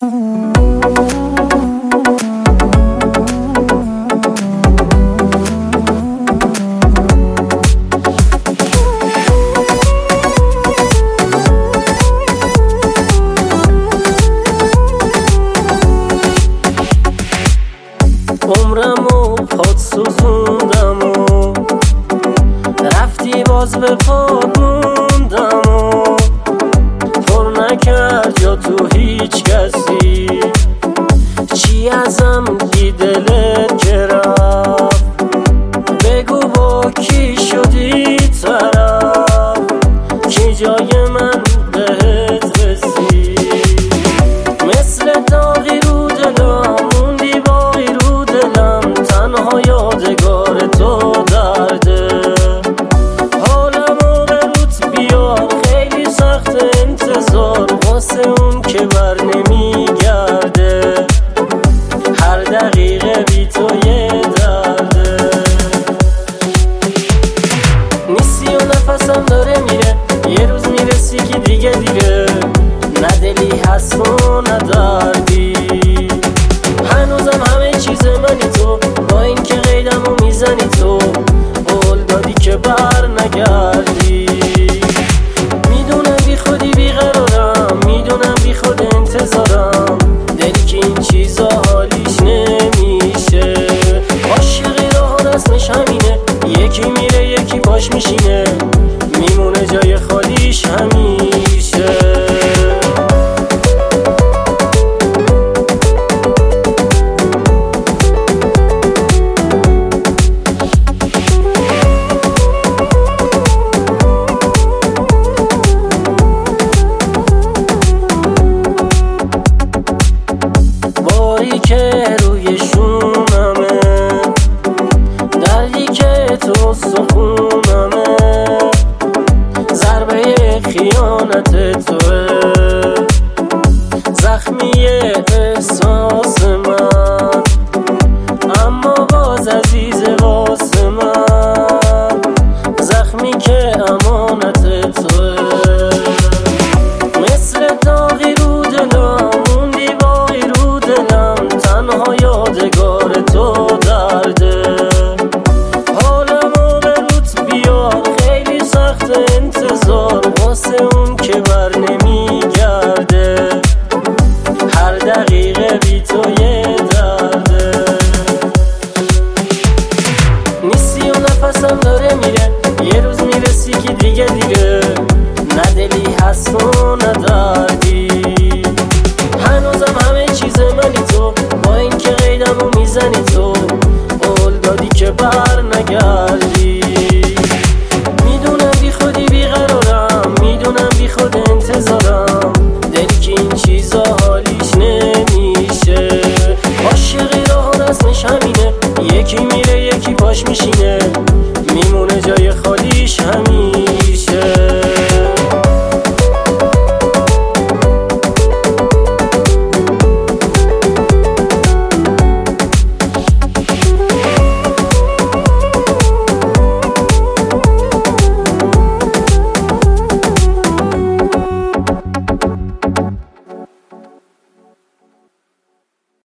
عمرمو پات سوزوندم و رفتی باز به پات موندم و پر نکرد یا تو هیچ کسی چی ازم بی دلت که رفت بگو با کی شدی طرف کی جای من بهت رسید مثل داغی رو دلم موندی باقی رو دلم تنها یادگار تو درده حالمو به روت بیار خیلی سخت انتظار واسه اون که بر نمیگرده هر دقیقه بی تو یه درده نیستی و نفسم داره میره یه روز میرسی که دیگه دیره نه دلی هست و